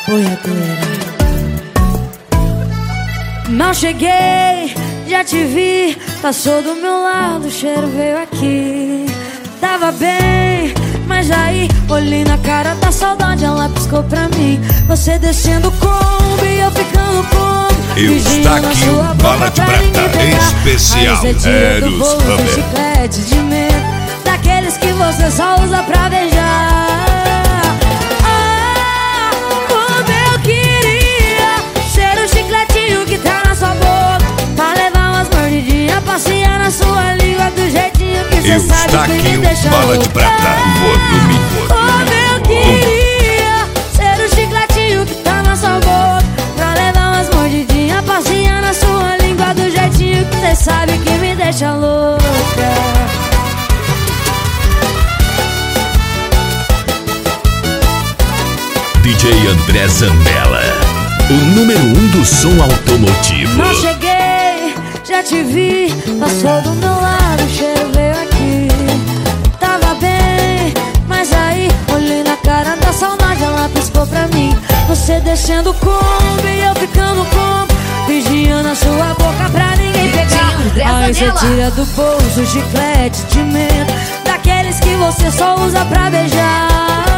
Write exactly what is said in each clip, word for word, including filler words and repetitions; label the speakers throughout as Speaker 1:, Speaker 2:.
Speaker 1: boiadeira. Mal cheguei, já te vi, passou do meu lado, o cheiro veio aqui. Tava bem, mas aí olhei na cara da saudade, ela piscou pra mim. Você descendo o Kombi, eu ficando com
Speaker 2: Eu está aqui o Bala de Prata especial Eros Hammer.
Speaker 1: Chiclete de menta, daqueles que você só usa pra beijar. Ah, como eu queria ser o chicletinho que tá na sua boca, pra levar umas mordidinhas, passear na sua língua do jeitinho que você
Speaker 2: Eu
Speaker 1: sabe
Speaker 2: está
Speaker 1: que
Speaker 2: aqui
Speaker 1: me
Speaker 2: o
Speaker 1: deixa
Speaker 2: Bala de
Speaker 1: louca.
Speaker 2: Prata, volume,
Speaker 1: Como eu queria ser o chicletinho que tá na sua boca, pra levar umas mordidinhas, passear na sua língua do jeitinho que você sabe que me deixa louca.
Speaker 3: D J André Zambella, o número um do som automotivo.
Speaker 1: Não cheguei, já te vi, passou do meu lado, o cheiro veio aqui. Tava bem, mas aí olhei na cara da saudade, ela piscou pra mim. Você descendo o Kombi, eu ficando com, vigiando a sua boca pra ninguém pegar. Aí você tira do bolso o chiclete de menta, daqueles que você só usa pra beijar.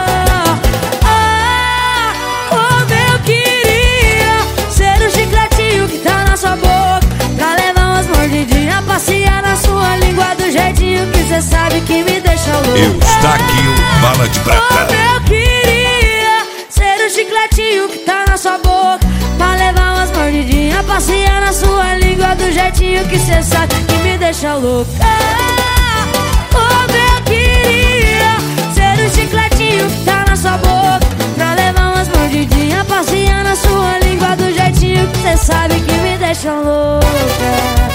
Speaker 1: Ah, como eu queria ser o chicletinho que tá na sua boca, pra levar umas mordidinhas, passear na sua língua do jeitinho que cê sabe que me deixa louca.
Speaker 2: Eu está aqui o Bala de Prata.
Speaker 1: Como eu queria ser o chicletinho que tá na sua boca, pra levar umas mordidinhas, passear na sua língua do jeitinho que cê sabe que me deixa louca. Como eu queria ser o chicletinho que tá na sua boca, pra levar umas mordidinhas, passear na sua língua do jeitinho que cê sabe que me deixa louca.